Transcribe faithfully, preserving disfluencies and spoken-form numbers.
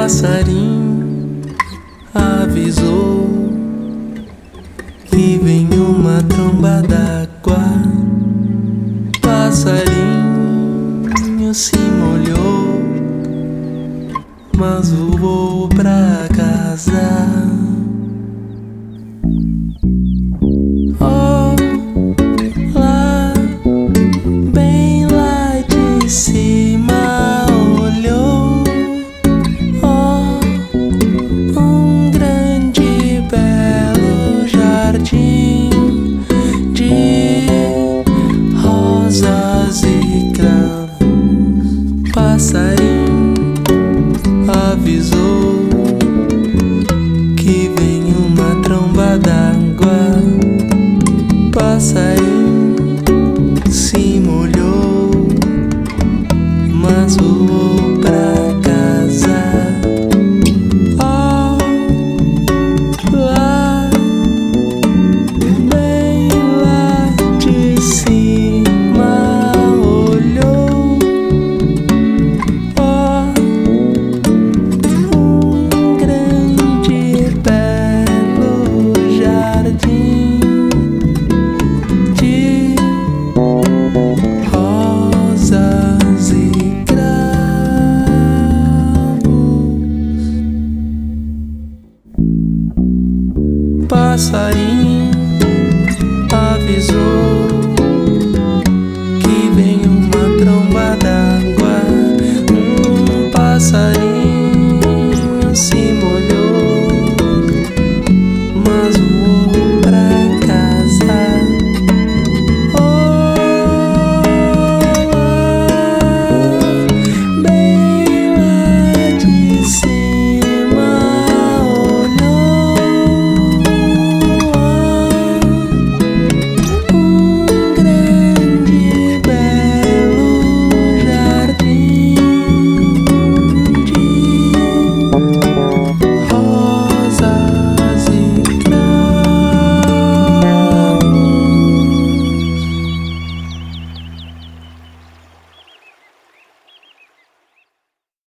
Passarinho avisou que vem uma tromba d'água. Passarinho se molhou, mas voou pra casa. Oh, lá, bem lá de cima olhou. Oh, um grande belo jardim de rosas e cravos. Passarinho avisou que vem uma tromba d'água. Passarinho se molhou, mas voou pra casa. Oh, lá, bem lá de cima olhou. Oh, um grande belo jardim de rosas e cravos. Passarinho avisou